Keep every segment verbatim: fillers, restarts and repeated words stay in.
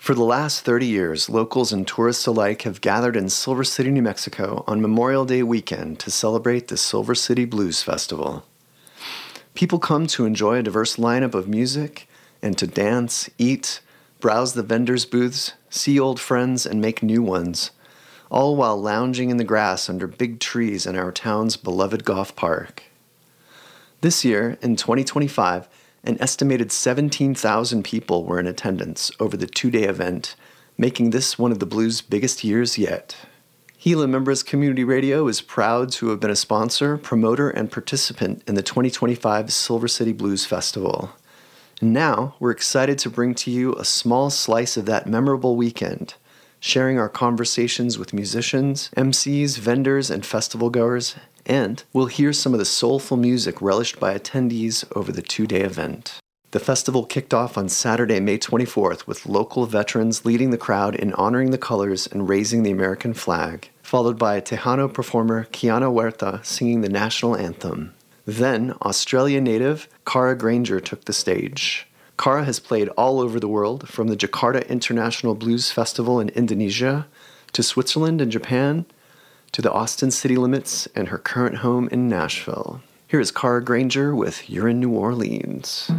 For the last thirty years, locals and tourists alike have gathered in Silver City, New Mexico on Memorial Day weekend to celebrate the Silver City Blues Festival. People come to enjoy a diverse lineup of music and to dance, eat, browse the vendors' booths, see old friends, and make new ones, all while lounging in the grass under big trees in our town's beloved golf park. This year, in twenty twenty-five, an estimated seventeen thousand people were in attendance over the two-day event, making this one of the Blues' biggest years yet. Gila Members Community Radio is proud to have been a sponsor, promoter, and participant in the twenty twenty-five Silver City Blues Festival. And now, we're excited to bring to you a small slice of that memorable weekend, sharing our conversations with musicians, M Cs, vendors, and festival goers, and we'll hear some of the soulful music relished by attendees over the two-day event. The festival kicked off on Saturday, May twenty-fourth, with local veterans leading the crowd in honoring the colors and raising the American flag, followed by Tejano performer Kiana Huerta singing the national anthem. Then, Australia native Cara Granger took the stage. Cara has played all over the world, from the Jakarta International Blues Festival in Indonesia, to Switzerland and Japan, to the Austin city limits and her current home in Nashville. Here is Cara Granger with You're in New Orleans.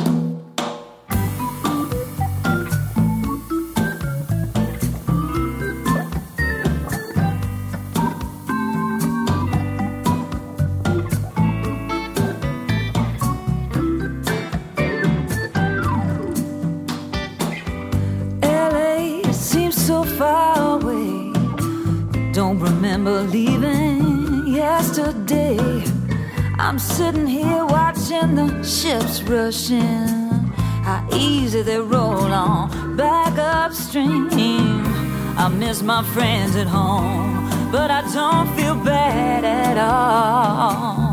Remember leaving yesterday. I'm sitting here watching the ships rush in. How easy they roll on back upstream. I miss my friends at home, but I don't feel bad at all.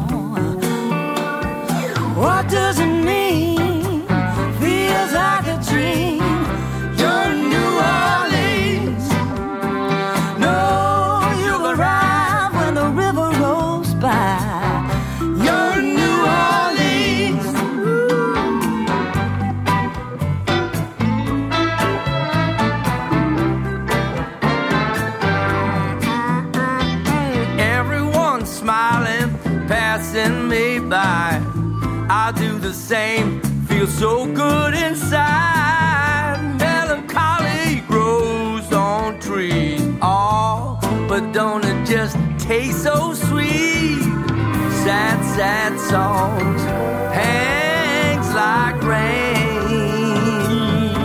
What does it mean? Feels like a dream. You're in New Orleans. No, arrive when the river rolls by. You're in New Orleans. Everyone's smiling, passing me by. I do the same, feel so good inside. Melancholy grows on trees. Oh, but don't it just taste so sweet? Sad, sad songs hangs like rain.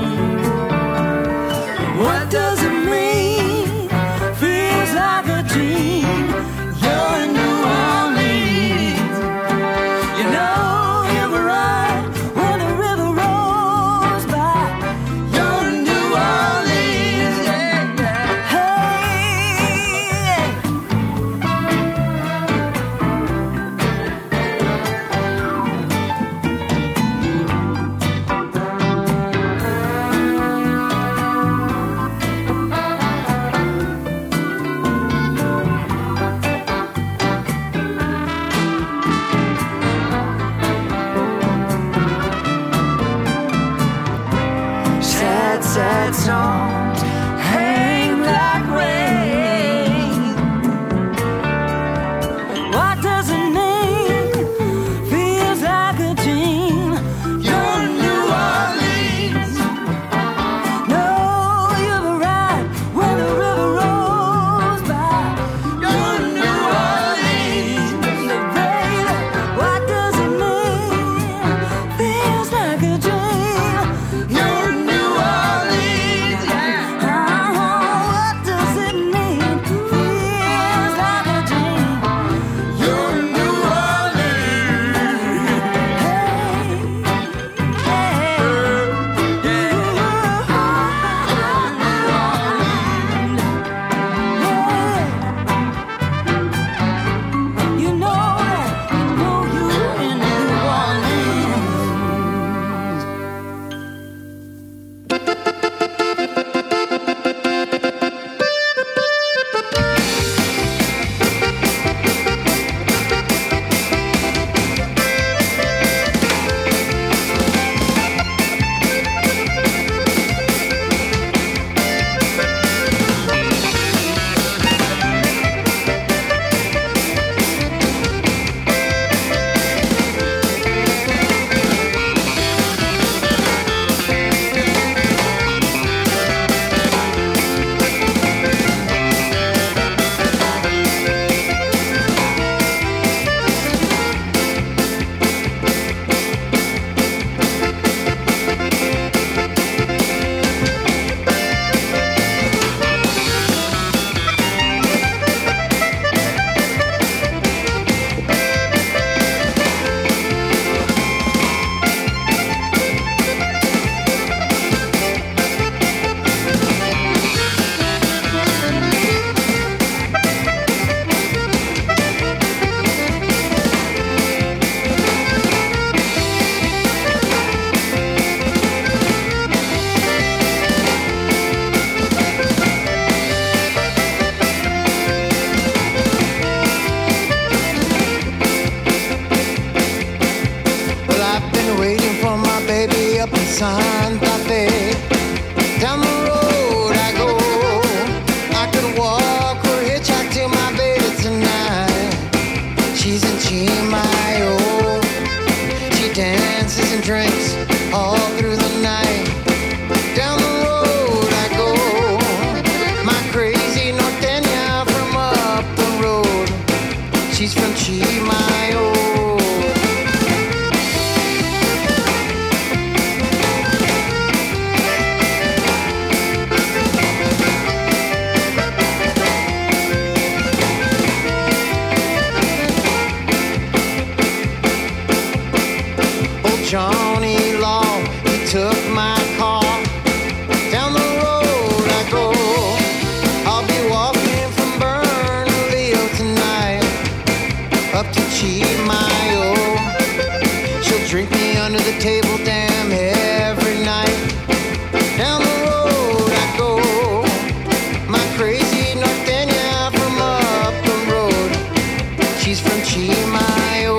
What does it mean? Feels like a dream. You're in New Orleans. You know you're right when the river rolls by. You're in New Orleans. Yeah, yeah. Hey. Sad, sad songs hang like rain. What does it mean? Feels like a dream. You're in New Orleans. No, you're right when the river rolls by. You're in New Orleans. Baby, what does it mean? Feels like a dream. You're in New Orleans. Yeah. Santa Fe. Down the road I go. I could walk or hitchhike to my baby tonight. She's in Chimayo. She dances and drinks all through the night. Down the road I go. My crazy norteña from up the road. She's from Chimayo. Johnny Long, he took my car. Down the road I go. I'll be walking from Bernalillo tonight up to Chimayo. She'll drink me under the table damn every night. Down the road I go. My crazy norteña from up the road. She's from Chimayo.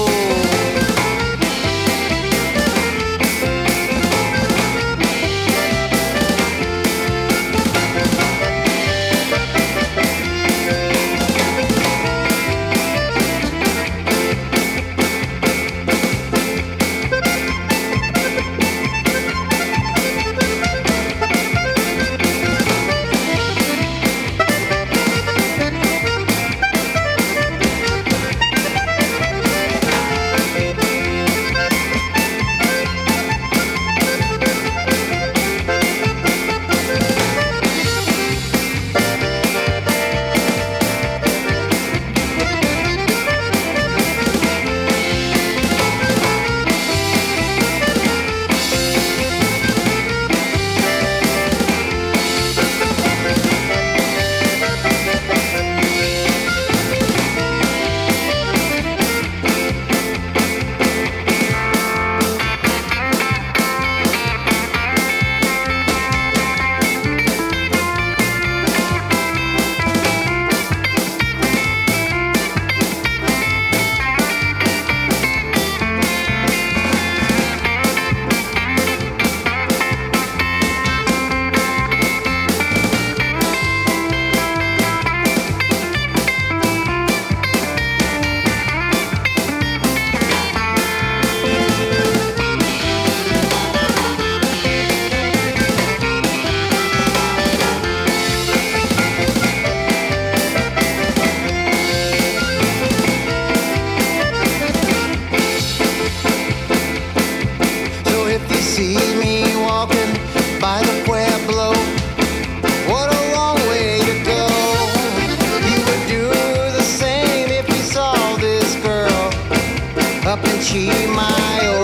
Chimayo.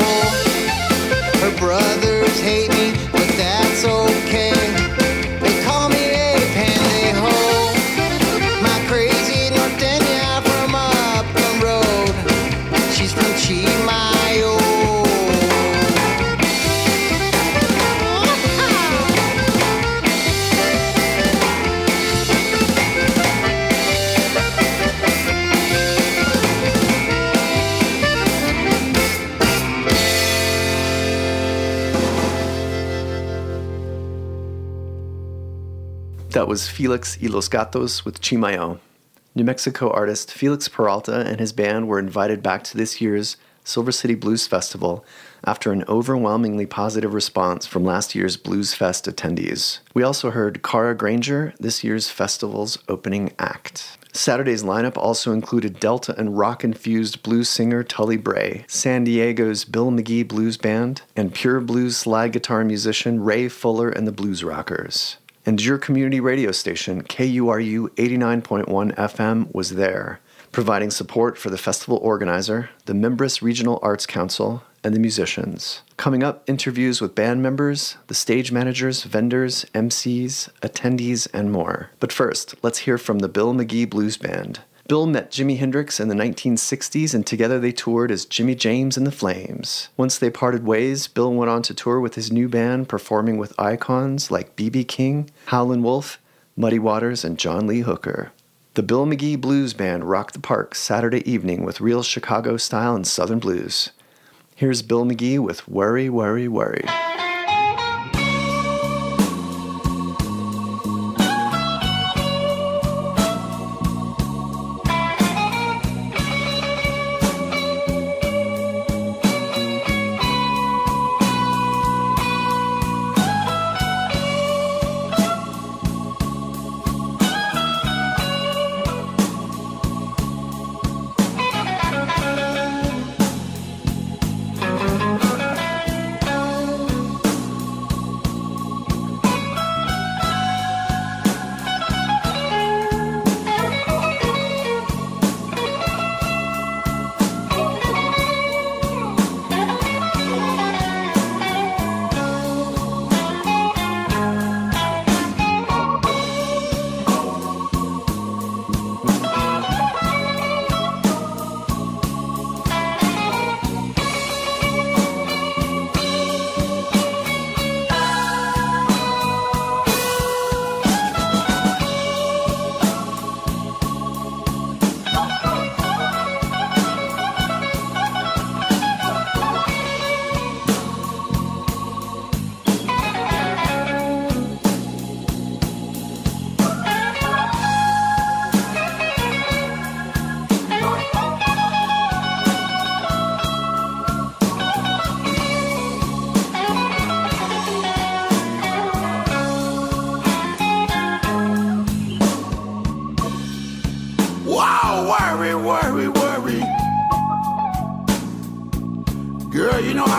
Her brothers hate me, but that's okay. They call me a pendejo. My crazy norteña from up the road. She's from Chimayo. That was Felix y los Gatos with Chimayo. New Mexico artist Felix Peralta and his band were invited back to this year's Silver City Blues Festival after an overwhelmingly positive response from last year's Blues Fest attendees. We also heard Cara Granger, this year's festival's opening act. Saturday's lineup also included Delta and rock-infused blues singer Tully Bray, San Diego's Bill McGee Blues Band, and pure blues slide guitar musician Ray Fuller and the Blues Rockers. And your community radio station, K U R U eighty-nine point one F M, was there, providing support for the festival organizer, the Mimbres Regional Arts Council, and the musicians. Coming up, interviews with band members, the stage managers, vendors, M Cs, attendees, and more. But first, let's hear from the Bill McGee Blues Band. Bill met Jimi Hendrix in the nineteen sixties, and together they toured as Jimmy James and the Flames. Once they parted ways, Bill went on to tour with his new band, performing with icons like B B King, Howlin' Wolf, Muddy Waters, and John Lee Hooker. The Bill McGee Blues Band rocked the park Saturday evening with real Chicago style and Southern blues. Here's Bill McGee with Worry, Worry, Worry.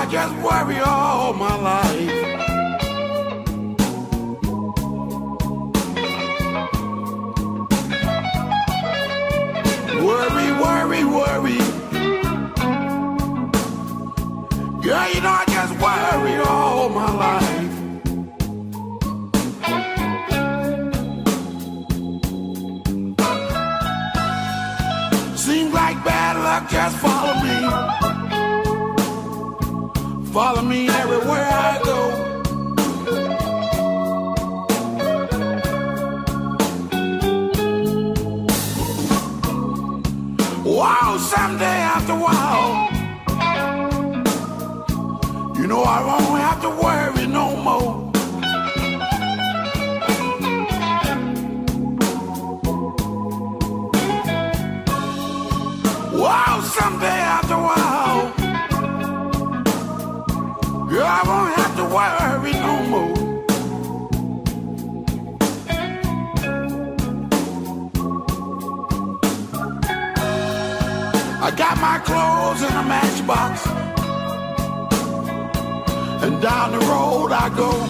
just worry all my life. Worry, worry, worry. Girl, you know I just worry all my life. Seems like bad luck just follow me. Follow me everywhere I go. Wow, someday after a while, you know I won't have to worry no more. Wow, someday after a while, girl, I won't have to worry no more. I got my clothes in a matchbox, and down the road I go.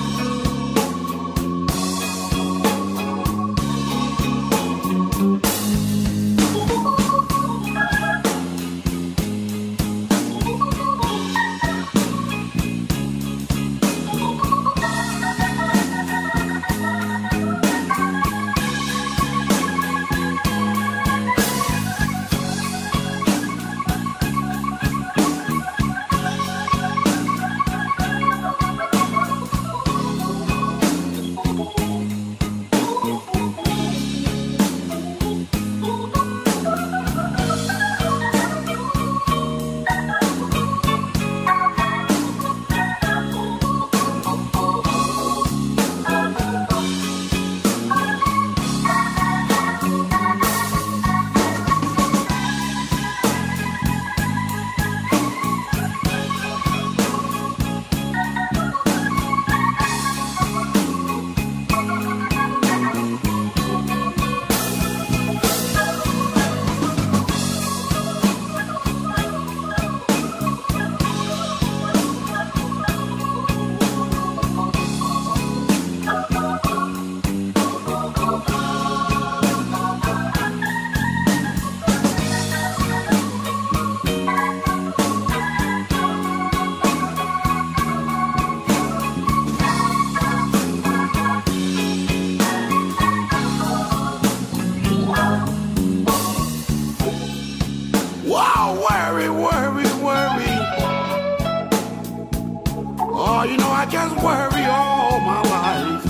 Just worry all my life.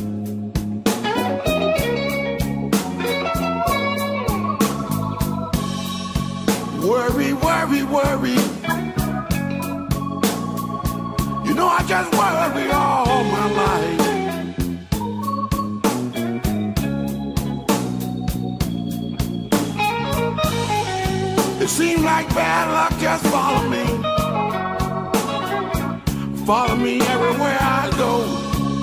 Worry, worry, worry. You know I just worry all my life. It seems like bad luck just follow me. Follow me everywhere I go.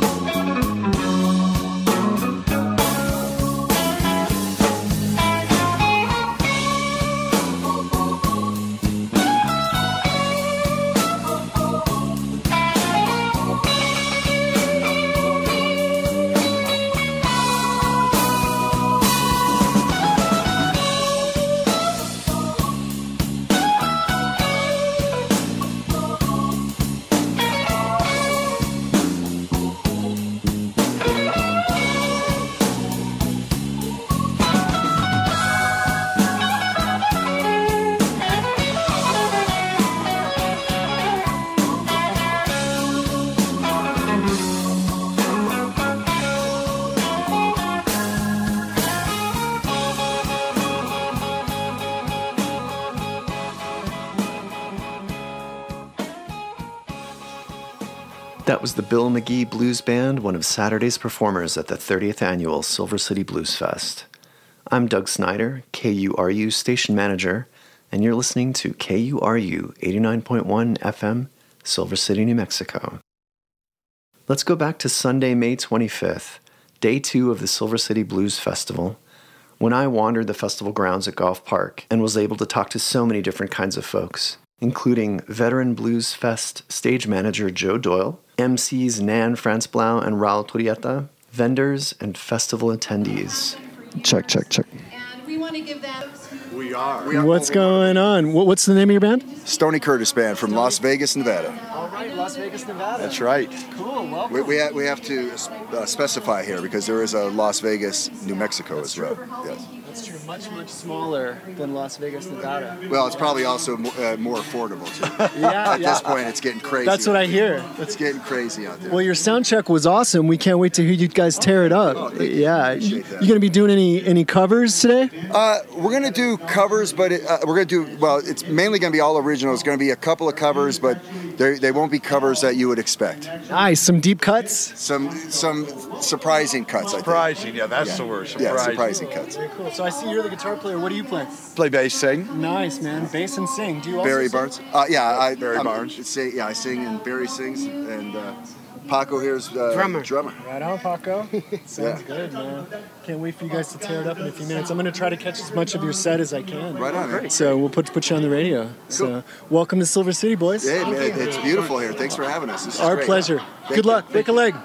That was the Bill McGee Blues Band, one of Saturday's performers at the thirtieth Annual Silver City Blues Fest. I'm Doug Snyder, K U R U station manager, and you're listening to K U R U eighty-nine point one F M, Silver City, New Mexico. Let's go back to Sunday, May twenty-fifth, day two of the Silver City Blues Festival, when I wandered the festival grounds at Golf Park and was able to talk to so many different kinds of folks. including veteran Blues Fest stage manager Joe Doyle, M Cs Nan Franzblau and Raul Turrieta, vendors, and festival attendees. Check, check, check. And we want to give that. We are. We are. What's going on? What- What's the name of your band? Stony Curtis Band from Las Vegas, Nevada. All right, Las Vegas, Nevada. That's right. Cool. Welcome. We, we, ha- we have to uh, specify here because there is a Las Vegas, New Mexico as well. Yes. That's true. Much, much smaller than Las Vegas, Nevada. Well, it's probably also mo- uh, more affordable too. Yeah, At yeah. this point, it's getting crazy. That's what I hear. It's getting crazy out there. Well, your sound check was awesome. We can't wait to hear you guys tear it up. Oh, thank you. Yeah. Appreciate You, that. you gonna be doing any any covers today? Uh, we're gonna do covers, but it, uh, we're gonna do well. It's mainly gonna be all original. It's gonna be a couple of covers, but they they won't be covers that you would expect. Nice. Some deep cuts. Some some surprising cuts. Surprising, yeah, that's the word. I think. Surprising. Yeah, surprising cuts. Cool. So I see you're the guitar player. What do you play? Play bass, sing. Nice, man. Bass and sing. Do you also Barry sing? Barnes. Uh, yeah, I Barry I'm- Barnes. Say, yeah, I sing and Barry sings, and uh, Paco here's uh, Drummer. Drummer. Right on, Paco. Sounds Yeah. good, man. Can't wait for you guys to tear it up in a few minutes. I'm going to try to catch as much of your set as I can. Right on, man. So we'll put put you on the radio. So welcome to Silver City, boys. Hey, man, it's beautiful here. Thanks for having us. This is Our great. pleasure. Thank Good you. luck. Break a leg.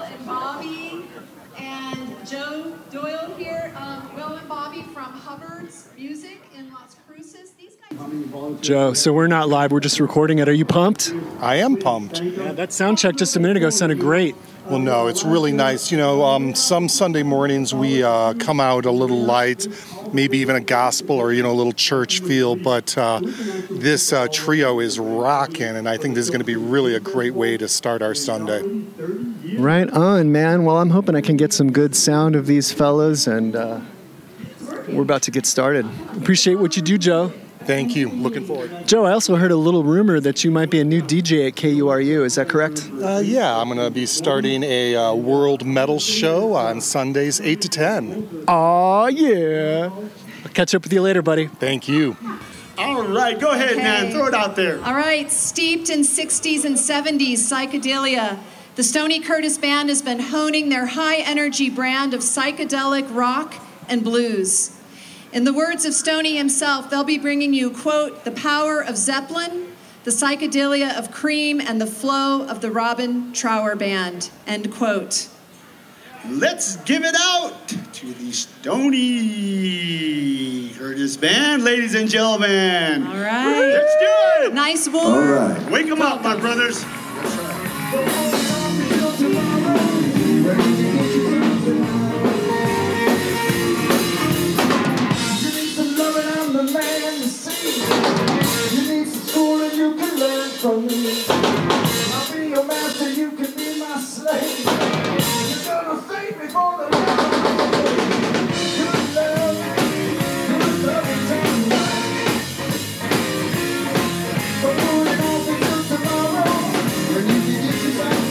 Bobby and Joe Doyle here. Um, Will and Bobby from Hubbard's Music in Las Cruces. These guys. Joe, so we're not live. We're just recording it. Are you pumped? I am pumped. Yeah, that sound check just a minute ago sounded great. Well, no, it's really nice. You know, um, some Sunday mornings we uh, come out a little light, maybe even a gospel or, you know, a little church feel, but uh, this uh, trio is rocking, and I think this is going to be really a great way to start our Sunday. Right on, man. Well, I'm hoping I can get some good sound of these fellas, and uh, we're about to get started. Appreciate what you do, Joe. Thank you. Looking forward. Joe, I also heard a little rumor that you might be a new D J at K U R U. Is that correct? Uh, yeah, I'm going to be starting a uh, world metal show on Sundays, eight to ten. Aw, yeah. I'll catch up with you later, buddy. Thank you. All right, go ahead, man. Throw it out there. All right, steeped in sixties and seventies psychedelia, the Stony Curtis Band has been honing their high-energy brand of psychedelic rock and blues. In the words of Stony himself, they'll be bringing you, quote, the power of Zeppelin, the psychedelia of Cream, and the flow of the Robin Trower Band, end quote. Let's give it out to the Stony Curtis Band, ladies and gentlemen. All right. Let's do it. Nice work. Wake them up, my brothers. From me, I'll be your master, you can be my slave. You're gonna save me for the love. Good love, good love is tonight. So put it off until tomorrow, when you can get you back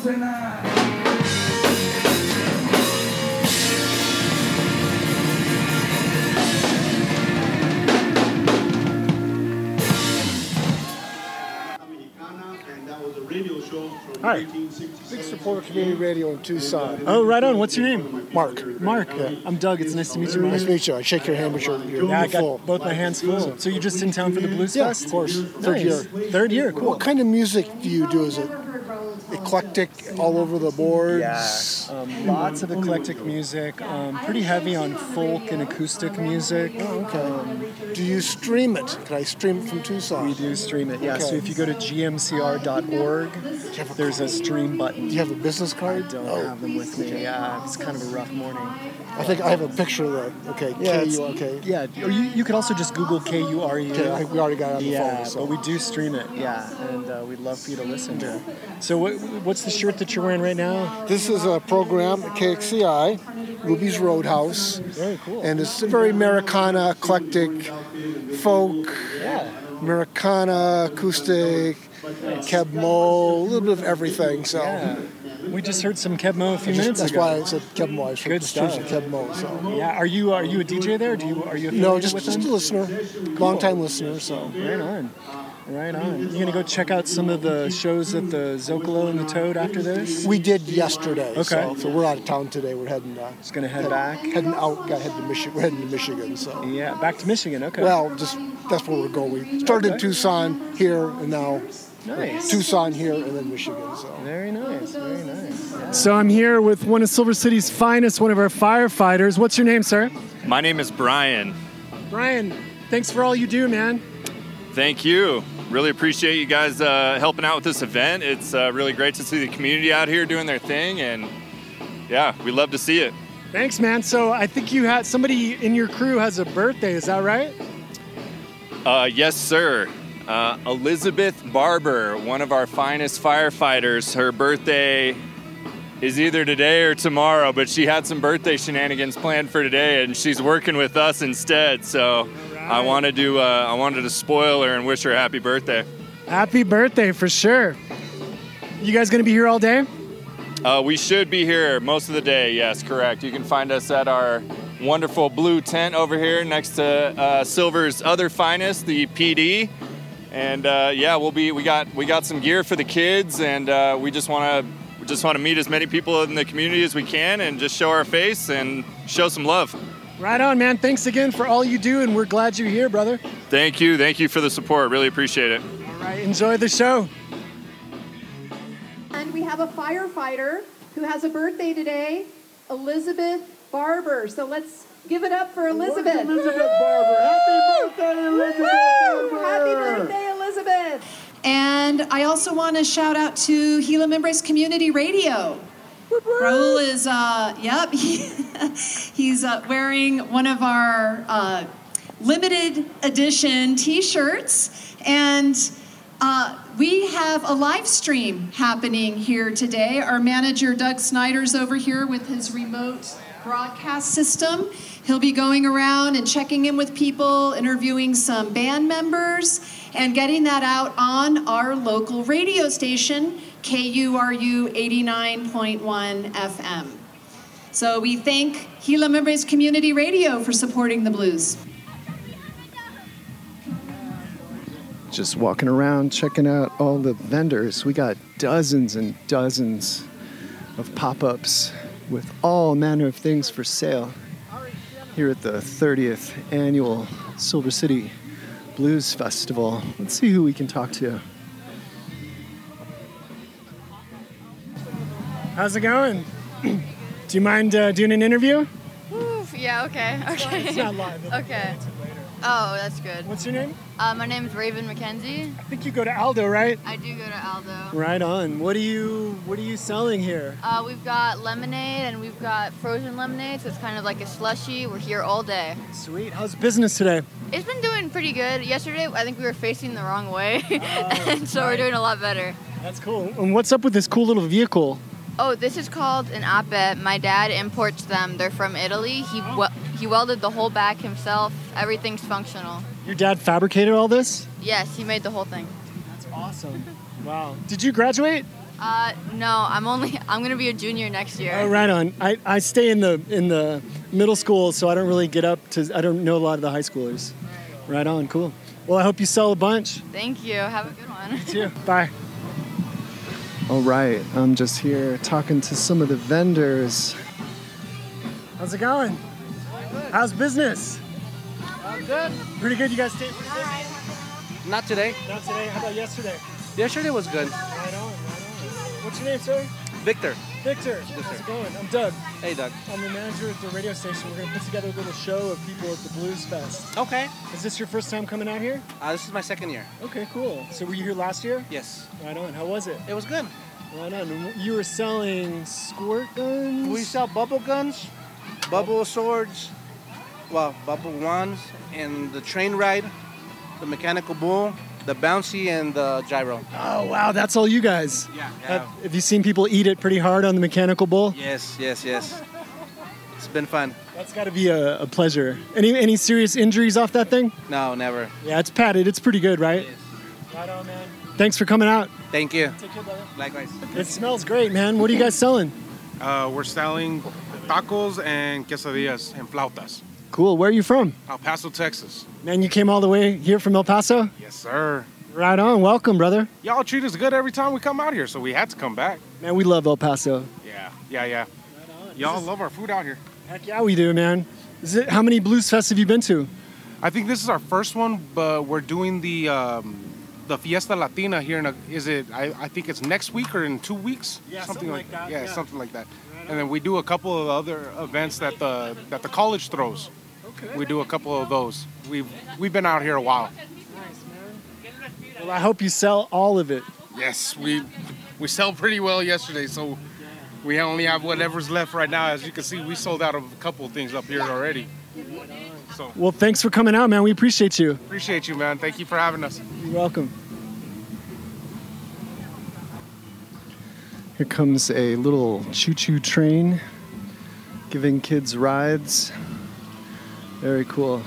tonight. Hi. Big supporter of community radio in Tucson. Oh, right on. What's your name? Mark. Mark. Yeah. I'm Doug. It's nice to meet you, Mark. Nice to meet you. I shake your hand, but you're, you're yeah, I got full. both my hands full. So you're just in town for the Blues Yeah, Fest? of course. Third Nice. year. Third year. Cool. What kind of music do you do? Is it eclectic, all over the board? Yeah, um, lots of eclectic music. Um, pretty heavy on folk and acoustic music. Oh, okay. Um, do you stream it? Can I stream it from Tucson? We do stream it, yeah. Okay. So if you go to g m c r dot org, there's a stream button. Do you have a business card? I don't Oh. have them with me. Yeah, it's kind of a rough morning. I think I have a picture of that. Okay, Yeah, K it's- U okay. yeah. Or you, you could also just Google K U R U. Okay, I think we already got it on the Yeah, phone. So. but we do stream it, yeah, and uh, we'd love for you to listen to it. So what, what's the shirt that you're wearing right now? This is a program at K X C I, Ruby's Roadhouse. Very cool. And it's very Americana, eclectic, folk, Yeah. Americana, acoustic, Keb Mo, a little bit of everything. So Yeah. We just heard some Keb Mo a few I just- minutes that's ago. why I said Keb Mo. I was Good just stuff. choosing Keb Mo. So Yeah, are you are you a D J there? Do you are you affiliated no, just with just them? a listener, long time listener. So Right on. Right on. You gonna go check out some of the shows at the Zocalo and the Toad after this? we did yesterday. Okay. So, so we're out of town today. We're heading. Uh, Just gonna head back. Heading out. Got head to Michigan. We're heading to Michigan. So. Yeah, back to Michigan. Okay. Well, just that's where we're going. We started in Okay. Tucson here, and now nice. Tucson here, and then Michigan. So Very nice. Very nice. Yeah. So I'm here with one of Silver City's finest, one of our firefighters. What's your name, sir? My name is Brian. Brian, thanks for all you do, man. Thank you. Really appreciate you guys uh, helping out with this event. It's uh, really great to see the community out here doing their thing, and yeah, we love to see it. Thanks, man. So I think you had somebody in your crew has a birthday. Is that right? Uh, yes, sir. Uh, Elizabeth Barber, one of our finest firefighters. Her birthday is either today or tomorrow, but she had some birthday shenanigans planned for today, and she's working with us instead. So I wanted to uh, I wanted to spoil her and wish her a happy birthday. Happy birthday for sure. You guys gonna be here all day? Uh, we should be here most of the day. Yes, correct. You can find us at our wonderful blue tent over here next to uh, Silver's other finest, the P D. And uh, yeah, we'll be. We got we got some gear for the kids, and uh, we just want to we just want to meet as many people in the community as we can, and just show our face and show some love. Right on, man. Thanks again for all you do, and we're glad you're here, brother. Thank you, thank you for the support. Really appreciate it. All right, enjoy the show. And we have a firefighter who has a birthday today, Elizabeth Barber. So let's give it up for Elizabeth. Elizabeth Barber. Happy birthday, Elizabeth Woo! Barber. Happy birthday, Elizabeth. And I also want to shout out to Gila Membres Community Radio. Raul is, uh, yep, he, he's uh, wearing one of our uh, limited edition t-shirts. And uh, we have a live stream happening here today. Our manager, Doug Snyder's over here with his remote broadcast system. He'll be going around and checking in with people, interviewing some band members, and getting that out on our local radio station, K U R U eighty-nine point one F M. So we thank Gila Membres Community Radio for supporting the blues. Just walking around, checking out all the vendors. We got dozens and dozens of pop-ups with all manner of things for sale here at the thirtieth Annual Silver City Blues Festival. Let's see who we can talk to. How's it going? Do you mind uh, doing an interview? Oof, yeah, okay, okay. It's not live. Okay. Oh, that's good. What's your name? Uh, my name is Raven McKenzie. I think you go to Aldo, right? I do go to Aldo. Right on. What are you What are you selling here? Uh, we've got lemonade and we've got frozen lemonade, so it's kind of like a slushie. We're here all day. Sweet. How's business today? It's been doing pretty good. Yesterday, I think we were facing the wrong way, and so we're doing a lot better. That's cool. And what's up with this cool little vehicle? Oh, this is called an Ape. My dad imports them. They're from Italy. He wel- he welded the whole back himself. Everything's functional. Your dad fabricated all this? Yes, he made the whole thing. That's awesome. Wow. Did you graduate? Uh, no, I'm only, I'm going to be a junior next year. Oh, right on. I, I stay in the in the middle school, so I don't really get up to, I don't know a lot of the high schoolers. Right on, cool. Well, I hope you sell a bunch. Thank you. Have a good one. You too. Bye. All right, I'm just here talking to some of the vendors. How's it going? How's business? Uh, good. Pretty good. You guys stayed pretty busy? Not today. Not today. How about yesterday? Yesterday was good. Right on, right on. What's your name, sir? Victor. Victor. How's it going? I'm Doug. Hey, Doug. I'm the manager at the radio station. We're going to put together a little show of people at the Blues Fest. Okay. Is this your first time coming out here? Uh, this is my second year. Okay, cool. So were you here last year? Yes. Right on. How was it? It was good. Right on. And you were selling squirt guns? We sell bubble guns, bubble swords, well, bubble wands, and the train ride, the mechanical bull, the bouncy, and the gyro. Oh, wow. That's all you guys? Yeah. Have, have you seen people eat it pretty hard on the mechanical bull? Yes, yes, yes. It's been fun. That's got to be a, a pleasure. Any any serious injuries off that thing? No, never. Yeah, it's padded. It's pretty good, right? Yes. Right on, man. Thanks for coming out. Thank you. Take care, brother. Likewise. It smells great, man. What are you guys selling? Uh, we're selling tacos and quesadillas and flautas. Cool. Where are you from? El Paso, Texas. Man, you came all the way here from El Paso? Yes, sir. Right on. Welcome, brother. Y'all treat us good every time we come out here, so we had to come back. Man, we love El Paso. Yeah, yeah, yeah. Right Y'all love our food out here. Heck yeah, we do, man. Is it, how many Blues Fests have you been to? I think this is our first one, but we're doing the um, the Fiesta Latina here in a, is it, I, I think it's next week or in two weeks? Yeah, something, something like that. Yeah, yeah, something like that. Right and then we do a couple of other events that the that the college throws. Okay. We do a couple of those. We've, we've been out here a while. Nice, man. Well, I hope you sell all of it. Yes, we we sell pretty well yesterday, so we only have whatever's left right now. As you can see, we sold out of a couple of things up here already. So, well, thanks for coming out, man. We appreciate you. Appreciate you, man. Thank you for having us. You're welcome. Here comes a little choo-choo train giving kids rides. Very cool.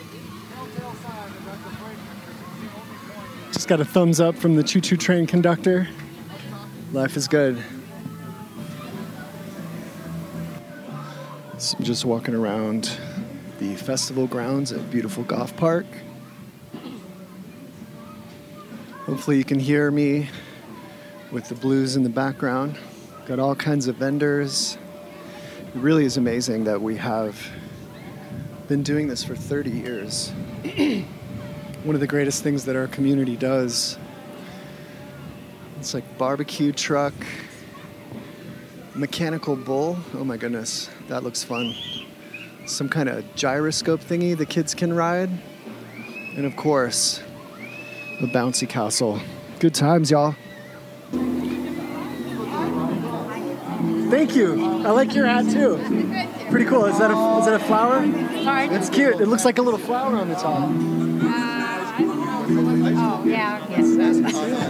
Just got a thumbs up from the choo-choo train conductor. Life is good. So I'm just walking around the festival grounds at beautiful Goff Park. Hopefully you can hear me with the blues in the background. Got all kinds of vendors. It really is amazing that we have been doing this for thirty years. One of the greatest things that our community does. It's like barbecue truck, mechanical bull. Oh my goodness, that looks fun. Some kind of gyroscope thingy the kids can ride. And of course, the bouncy castle. Good times, y'all. Thank you. I like your hat too. Pretty cool. Is that a is that a flower? Sorry? It's cute. It looks like a little flower on the top. Oh, yeah, yes.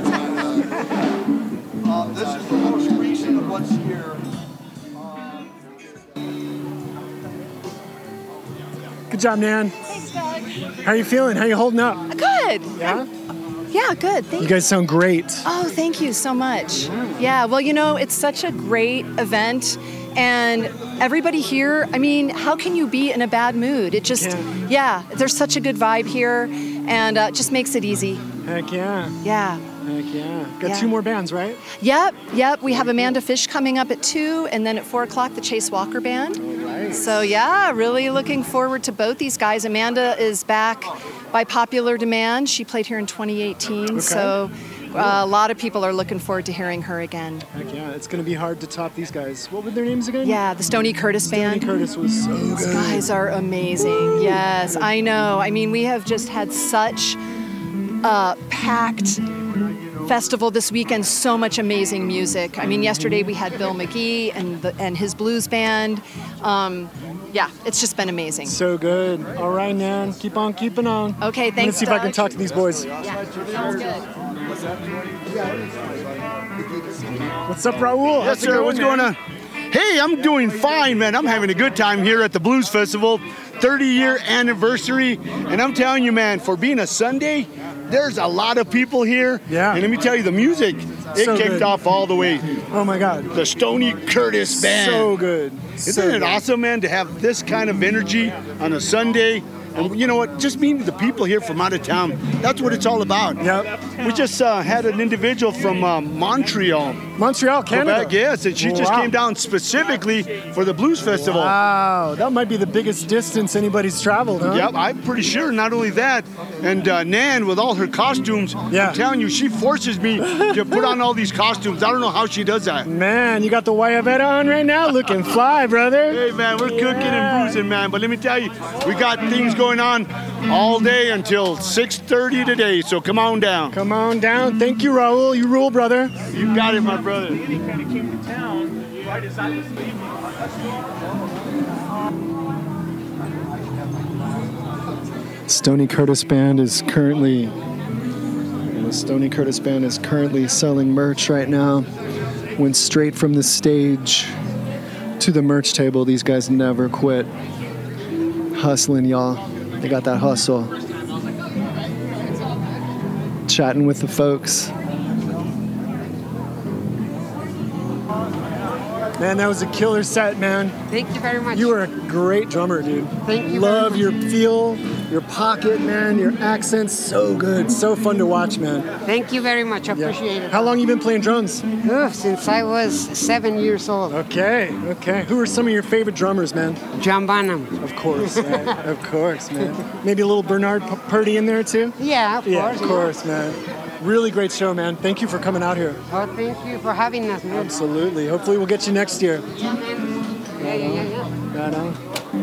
uh, this is the most recent of what's here. Good job, Nan. Thanks, Doug. How you feeling? How you holding up? Good. Yeah? Yeah, good. Thank You guys sound great. Oh, thank you so much. Yeah, well, you know, it's such a great event. And everybody here, I mean, how can you be in a bad mood? It just, Yeah. yeah, there's such a good vibe here, and uh, it just makes it easy. Heck yeah. Yeah. Heck yeah. Got Yeah. two more bands, right? Yep, yep. We have Amanda Fish coming up at two, and then at four o'clock, the Chase Walker Band. Right. So yeah, really looking forward to both these guys. Amanda is back by popular demand. She played here in twenty eighteen, Okay. so uh, a lot of people are looking forward to hearing her again. Heck yeah. It's going to be hard to top these guys. What were their names again? Yeah, the Stoney Curtis Stoney Band. Curtis was so These good. guys are amazing. Yes, I know. I mean, we have just had such a packed festival this weekend, so much amazing music. I mean, yesterday we had Bill McGee and the, and his blues band. Um, yeah, it's just been amazing. So good. All right, Nan. Keep on keeping on. Okay, I'm gonna thanks, see if I Doug. can talk to these boys. Yeah, sounds good. What's up, Raul? Yes, How's it sir. going, What's man? going on? Hey, I'm doing fine, man. I'm having a good time here at the Blues Festival, thirty-year anniversary. And I'm telling you, man, for being a Sunday, there's a lot of people here. Yeah. And let me tell you, the music It So kicked good. off all the way. Oh my God. The Stony Curtis Band. So good. Isn't So it good. awesome, man, to have this kind of energy on a Sunday? And you know what? Just meeting the people here from out of town. That's what it's all about. Yep. We just uh, had an individual from uh, Montreal. Montreal, Canada. Quebec, yes, and she just Wow. came down specifically for the Blues Festival. Wow, that might be the biggest distance anybody's traveled, huh? Yep, I'm pretty sure. Not only that, and uh, Nan with all her costumes, Yeah. I'm telling you, she forces me to put on all these costumes. I don't know how she does that. Man, you got the Guayabera on right now, looking fly, brother. Hey man, we're cooking Yeah. and bruising, man. But let me tell you, we got things going on all day until six thirty today. So come on down. Come on down. Thank you, Raul. You rule, brother. You got it, my brother. Came to town right as I was leaving. Stony Curtis Band is currently the Stony Curtis Band is currently selling merch right now. Went straight from the stage to the merch table. These guys never quit. Hustling, y'all. They got that hustle. Chatting with the folks. Man, that was a killer set, man. Thank you very much. You were a great drummer, dude. Thank you Love very your feel, your pocket, man, your accent's so good. So fun to watch, man. Thank you very much. I appreciate it. How long you been playing drums? Ugh, since I was seven years old. Okay, okay. Who are some of your favorite drummers, man? John Bonham. Of course, man. Of course, man. Maybe a little Bernard P- Purdy in there, too? Yeah, of Yeah, course. of course, man. Really great show, man. Thank you for coming out here. Oh, thank you for having us, man. Absolutely. Hopefully we'll get you next year. Yeah, man. Yeah, yeah, yeah, yeah. Right on.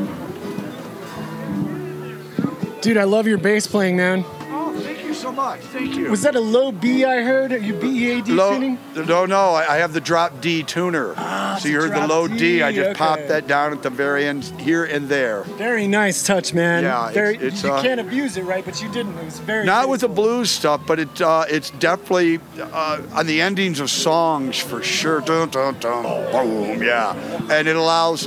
Dude, I love your bass playing, man. Oh, thank you so much. Thank you. Was that a low B I heard? Are you B E A D Low, tuning? no, no, I I have the drop D tuner. Ah, so you it's a heard the drop low D, D. I just okay. popped that down at the very end, here and there. Very nice touch, man. Yeah, it's- very, it's, you uh, can't abuse it, right? But you didn't. It was very Not with the beautiful. blues stuff, but it uh, it's definitely uh, on the endings of songs for sure. Dun, dun, dun, boom, yeah. And it allows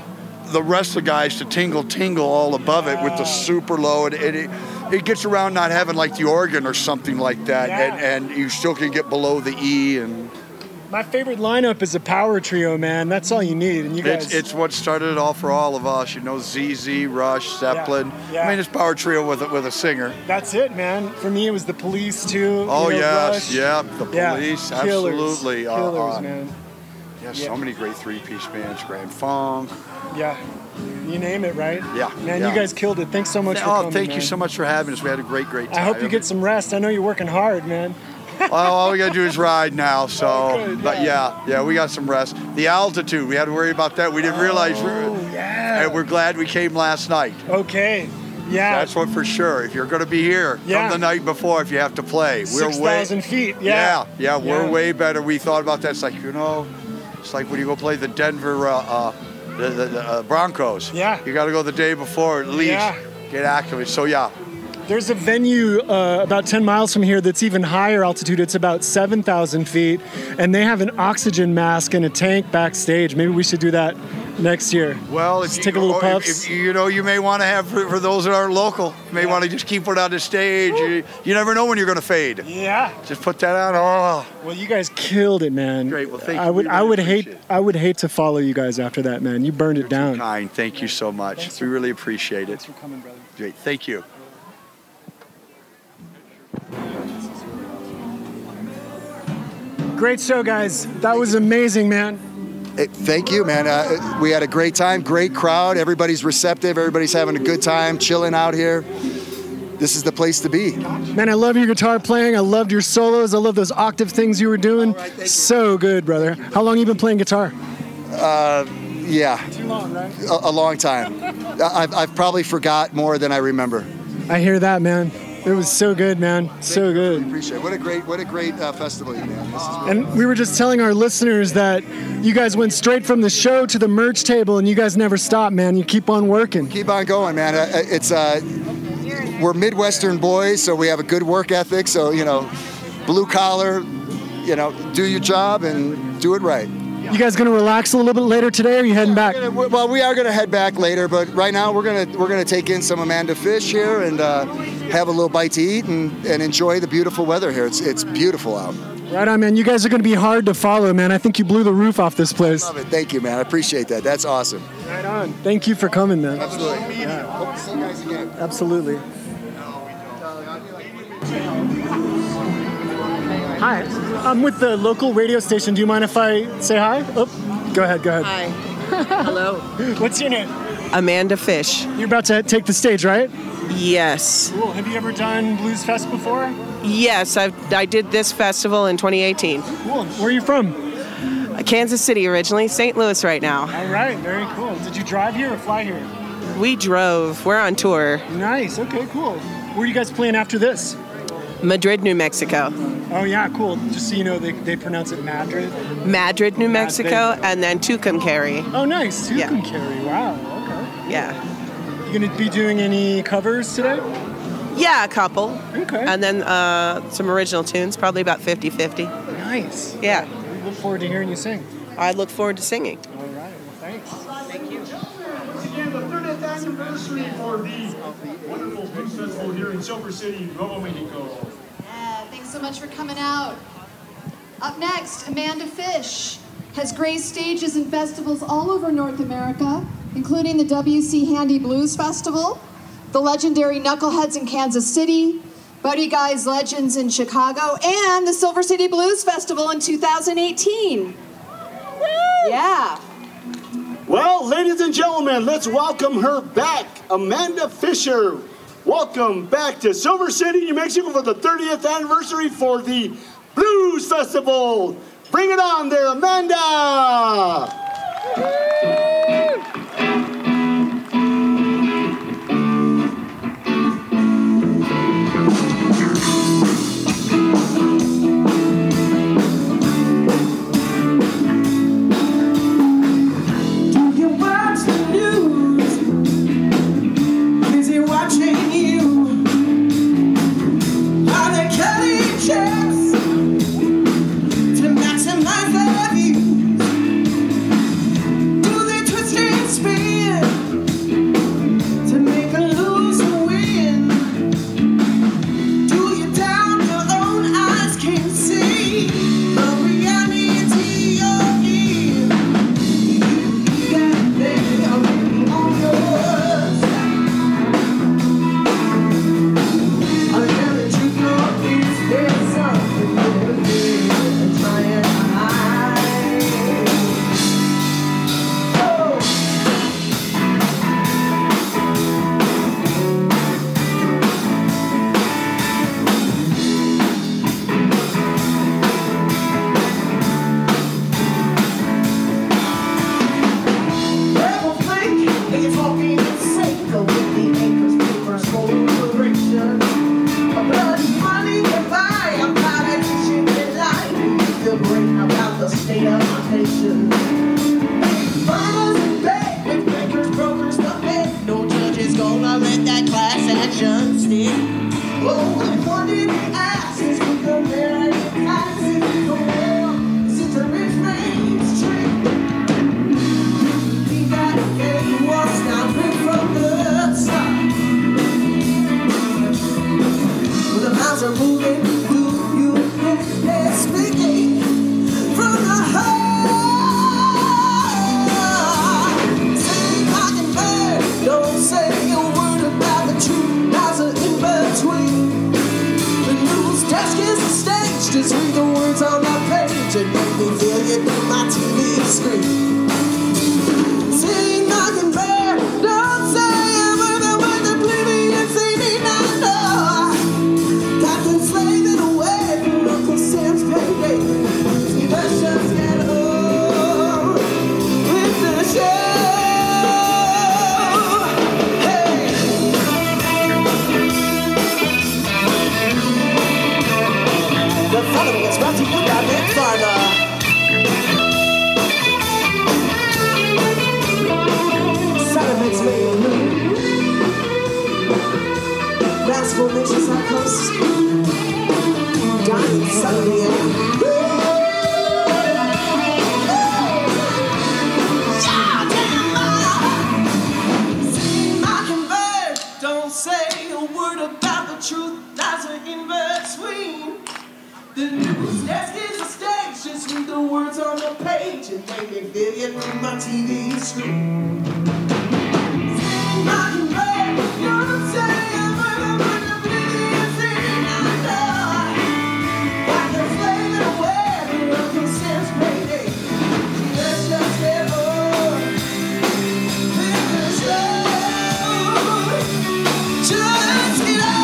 the rest of the guys to tingle, tingle all above it with the super low. And it, it, it gets around not having like the organ or something like that. Yeah. And, and you still can get below the E. And My favorite lineup is a power trio, man. That's all you need. And you guys. it's, it's what started it all for all of us. You know, Z Z, Rush, Zeppelin. Yeah. I mean, it's power trio with a, with a singer. That's it, man. For me, it was the Police too. Oh, you know, yes, Rush. yeah, the Yeah, Police, killers, absolutely. Uh, Killers, uh, man. Yeah, Yeah. so many great three-piece bands, Grand Funk. Yeah. You name it, right? Yeah. Man, yeah. you guys killed it. Thanks so much for Oh, coming, thank man. you so much for having us. We had a great, great time. I hope you get some rest. I know you're working hard, man. Well, all we gotta do is ride now. So, Oh, good, but yeah, yeah, we got some rest. The altitude, we had to worry about that. We didn't realize. Oh, yeah. And we're glad we came last night. Okay. Yeah. That's what for sure. If you're gonna be here, Yeah. come the night before if you have to play. Six way. thousand feet. Yeah, Yeah. yeah, we're Yeah. way better. We thought about that. It's like, you know, it's like when you go play the Denver uh, uh, the, the, the uh, Broncos. Yeah. You got to go the day before at least. Yeah. Get active. So yeah. There's a venue uh, about ten miles from here that's even higher altitude. It's about seven thousand feet, and they have an oxygen mask and a tank backstage. Maybe we should do that next year. Well, if Just you, take a little if- puffs. If, you know, you may want to have for, for those that aren't local. You may want to just keep it on the stage. You, you never know when you're going to fade. Yeah. Just put that on. Oh. Well, you guys killed it, man. Great. Well, thank I you. would, We I really would hate, appreciate I would hate to follow you guys after that, man. You burned it down. Kind. Thank you so much. We really appreciate it. Thanks for coming, brother. Great. Thank you. Great show, guys. That was amazing, man. Hey, thank you, man. Uh, we had a great time, great crowd. Everybody's receptive. Everybody's having a good time, chilling out here. This is the place to be. Man, I love your guitar playing. I loved your solos. I love those octave things you were doing. So good, brother. How long you been playing guitar? Uh, yeah, Too long, right? a, a long time. I've, I've probably forgot more than I remember. I hear that, man. It was so good, man. So good. Appreciate it. What a great, what a great uh, festival, man. This is And we were just telling our listeners that you guys went straight from the show to the merch table, and you guys never stopped, man. You keep on working. Keep on going, man. Uh, it's uh, we're Midwestern boys, so we have a good work ethic. So you know, blue collar, you know, do your job and do it right. You guys gonna relax a little bit later today, or are you heading back? Well, we are gonna head back later, but right now we're gonna we're gonna take in some Amanda Fish here and uh, have a little bite to eat and, and enjoy the beautiful weather here. It's it's beautiful out. Right on, man. You guys are going to be hard to follow, man. I think you blew the roof off this place. Love it. Thank you, man. I appreciate that. That's awesome. Right on. Thank you for coming, man. Absolutely. Yeah. Hope to see you guys again. Absolutely. Hi. I'm with the local radio station. Do you mind if I say hi? Oh, go ahead, go ahead. Hi. Hello. What's your name? Amanda Fish. You're about to take the stage, right? Yes. Cool. Have you ever done Blues Fest before? Yes, I've, I did this festival in twenty eighteen. Cool. Where are you from? Kansas City originally, Saint Louis right now. All right, very cool. Did you drive here or fly here? We drove. We're on tour. Nice. Okay, cool. Where are you guys playing after this? Madrid, New Mexico. Oh, yeah, cool. Just so you know, they, they pronounce it Madrid. Madrid, New Mexico, Madrid. and then Tucumcari. Oh, nice. Yeah. Tucumcari. Wow. Okay. Yeah. You going to be doing any covers today? Yeah, a couple. Okay. And then uh, some original tunes, probably about fifty-fifty. Nice. Yeah. We look forward to hearing you sing. I look forward to singing. All right. Well, thanks. Thank you. Again, the thirtieth anniversary for the wonderful Blues Festival here in Silver City, Nuevo Mexico. Yeah, thanks so much for coming out. Up next, Amanda Fish has graced stages and festivals all over North America, including the W C Handy Blues Festival, the legendary Knuckleheads in Kansas City, Buddy Guy's Legends in Chicago, and the Silver City Blues Festival in two thousand eighteen. Woo! Yeah. Well, ladies and gentlemen, let's welcome her back, Amanda Fisher. Welcome back to Silver City, New Mexico for the thirtieth anniversary for the Blues Festival. Bring it on there, Amanda! The following is brought to you by Big Pharma. your page and make me feel you through my T V screen. Sing Mockingbird, you're the same, but I'm not the biggest thing I know. I can flame it away, looking since payday. Let's just get on with the show. Just get on.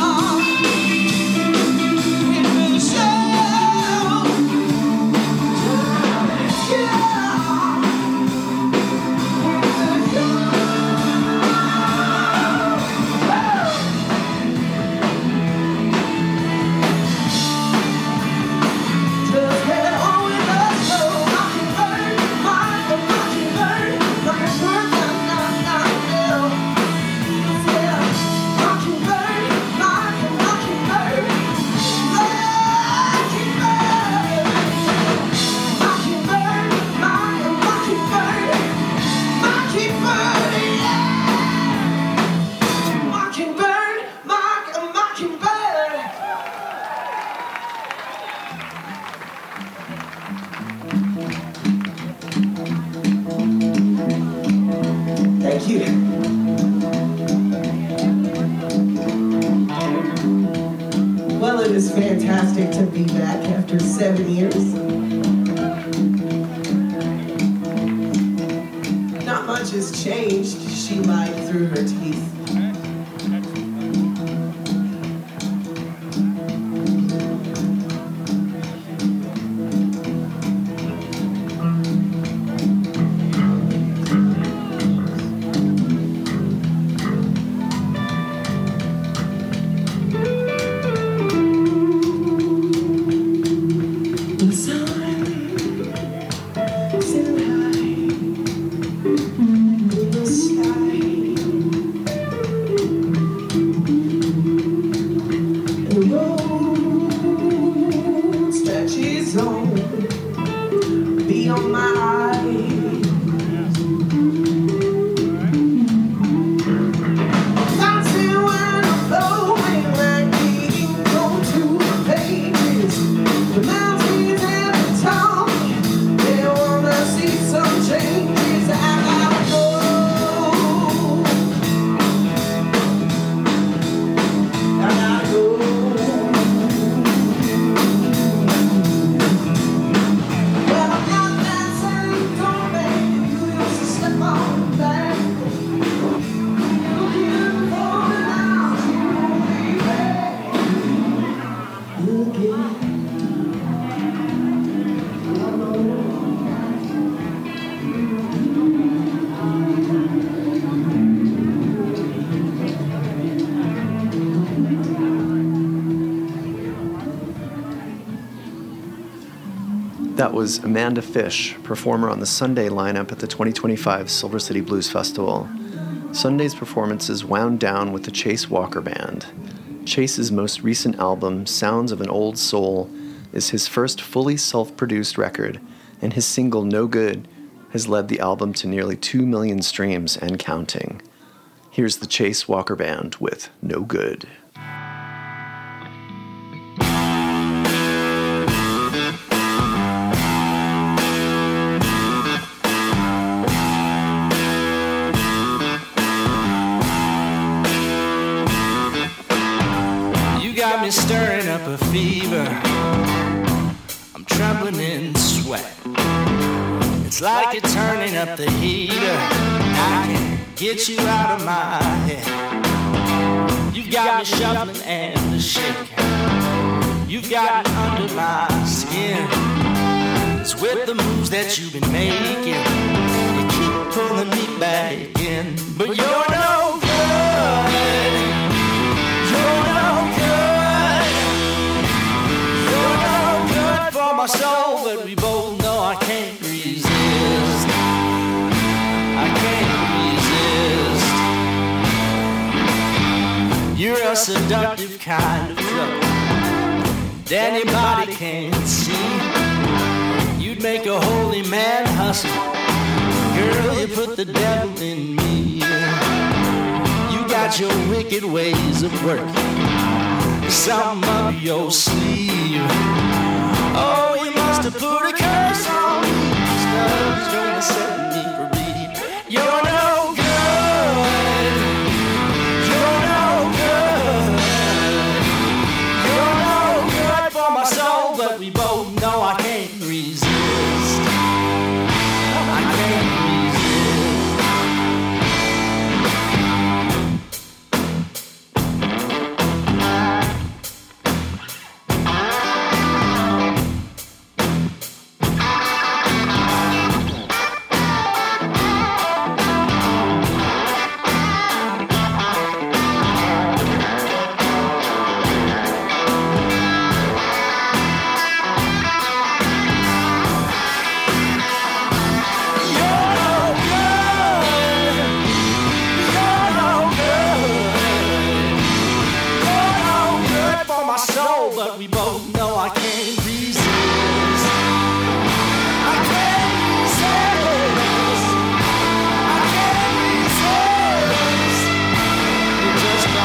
Thank you. Well, it is fantastic to be back after seven years. Not much has changed, she lied through her teeth. That was Amanda Fish, performer on the Sunday lineup at the twenty twenty-five Silver City Blues Festival. Sunday's performances wound down with the Chase Walker Band. Chase's most recent album, Sounds of an Old Soul, is his first fully self-produced record, and his single No Good has led the album to nearly two million streams and counting. Here's the Chase Walker Band with No Good. Got me stirring up a fever. I'm trembling in sweat. It's like you're turning up the heater. I can't get you out of my head. You've got me shuffling and shaking. You've got me under my skin. It's with the moves that you've been making. You keep pulling me back in. But you're no good. You're no good. For my soul, but we both know I can't resist. I can't resist. You're a seductive kind of trouble that anybody can see. You'd make a holy man hustle. Girl, you put the devil in me. You got your wicked ways of working something up your sleeve. Oh, you must have to put a curse on you. Stuff's gonna set me free. You're no good. You're no good. You're no good for my soul, but we both know I can't resist. I can't but we both know I can't resist. I can't resist. I can't resist. You're just no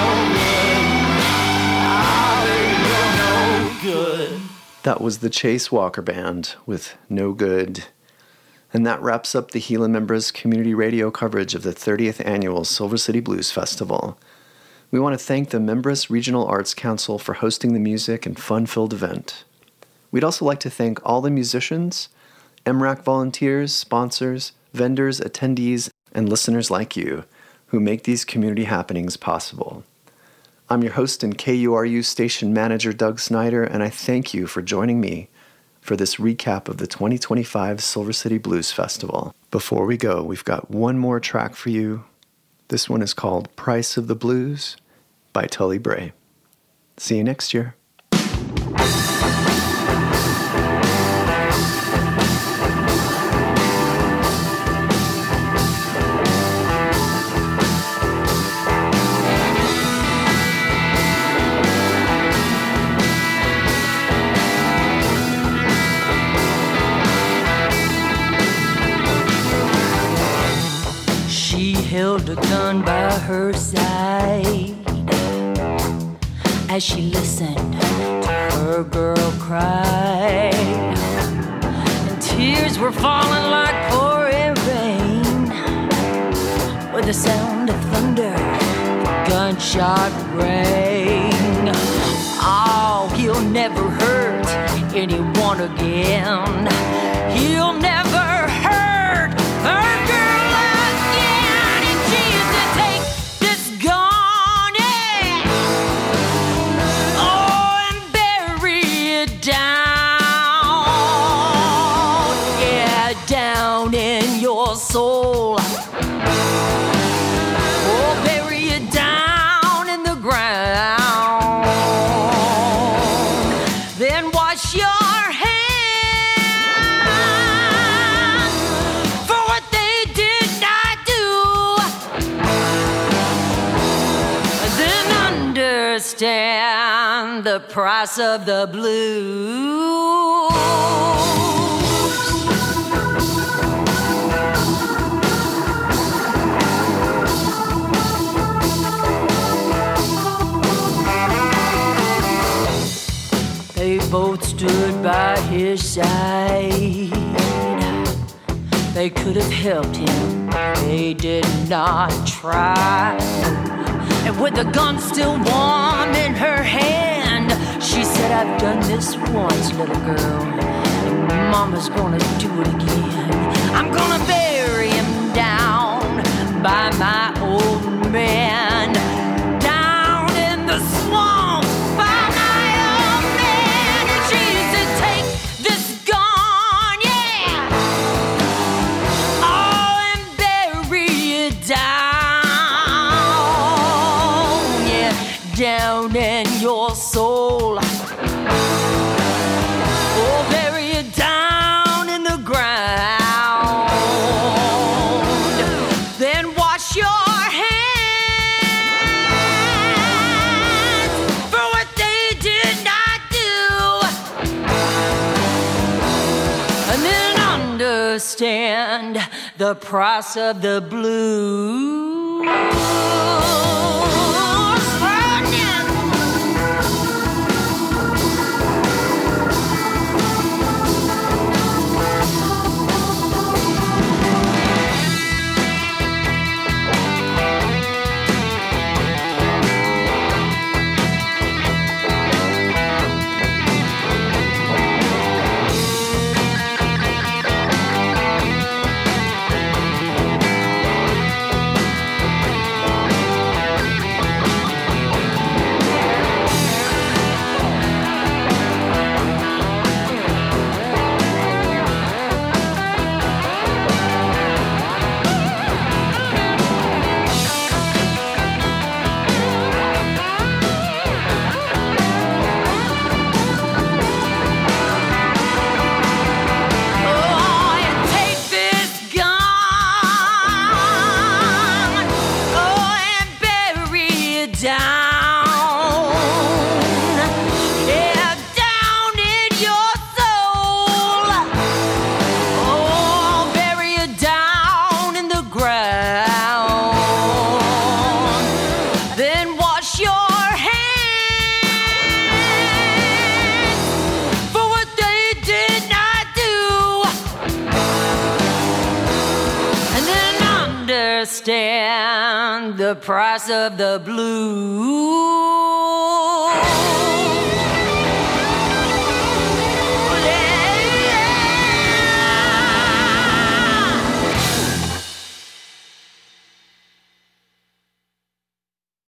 good. Ah, you're no good. That was the Chase Walker Band with No Good. And that wraps up the Gila Members community radio coverage of the thirtieth Annual Silver City Blues Festival. We want to thank the Members Regional Arts Council for hosting the music and fun-filled event. We'd also like to thank all the musicians, M R A C volunteers, sponsors, vendors, attendees, and listeners like you who make these community happenings possible. I'm your host and K U R U station manager, Doug Snyder, and I thank you for joining me for this recap of the twenty twenty-five Silver City Blues Festival. Before we go, we've got one more track for you. This one is called Price of the Blues by Tully Bray. See you next year. Held a gun by her side as she listened to her girl cry, and tears were falling like pouring rain with the sound of thunder, the gunshot rang. Oh, he'll never hurt anyone again. He'll never hurt her girl. Soul. Oh, bury it down in the ground. Then wash your hands for what they did not do. Then understand the price of the blues. They both stood by his side. They could have helped him, they did not try. And with the gun still warm in her hand, she said, I've done this once, little girl, and Mama's gonna do it again. I'm gonna bury him down by my old man, down in the swamp. Down in your soul. Oh, bury it down in the ground. Then wash your hands for what they did not do. And then understand the price of the blues. understand the price of the blues.